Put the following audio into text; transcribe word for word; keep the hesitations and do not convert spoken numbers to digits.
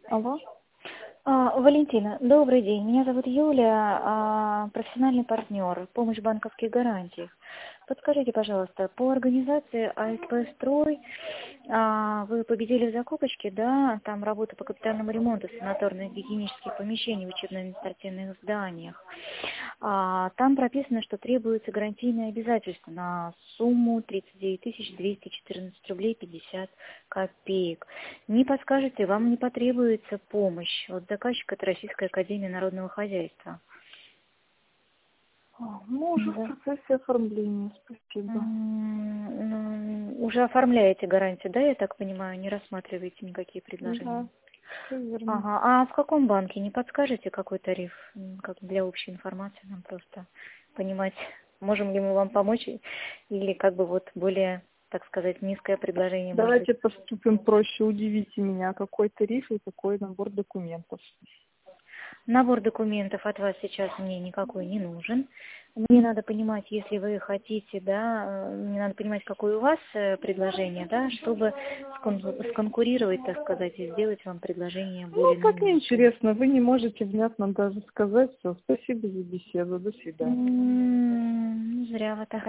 Алло. А, Валентина, добрый день. Меня зовут Юля, а, профессиональный партнер, помощь в банковских гарантиях. Подскажите, пожалуйста, по организации АСП «Строй» а, вы победили в закупочке, да, там работа по капитальному ремонту санаторных гигиенических помещений в учебно-административных зданиях. А, там прописано, что требуются гарантийные обязательства на сумму тридцать девять тысяч двести четырнадцать рублей пятьдесят копеек. Не подскажете, вам не потребуется помощь от заказчика, это Российская академия народного хозяйства. А, Мы уже в Да. процессе оформления, спасибо. М, ну, Уже оформляете гарантию, да, я так понимаю, не рассматриваете никакие Да, предложения? все верно. Ага, а в каком банке? Не подскажете, какой тариф? М, Как для общей информации нам просто понимать, можем ли мы вам помочь, и- или как бы вот более, так сказать, низкое предложение, может быть. Давайте поступим проще. Удивите меня, какой тариф и какой набор документов. Набор документов от вас сейчас мне никакой не нужен. Мне надо понимать, если вы хотите, да, э, мне надо понимать, какое у вас э, предложение, да, чтобы скон- сконкурировать, так сказать, и сделать вам предложение Ну, более как наилучшее. неинтересно, вы не можете внятно даже сказать все. Спасибо за беседу, до свидания. М, Зря вы так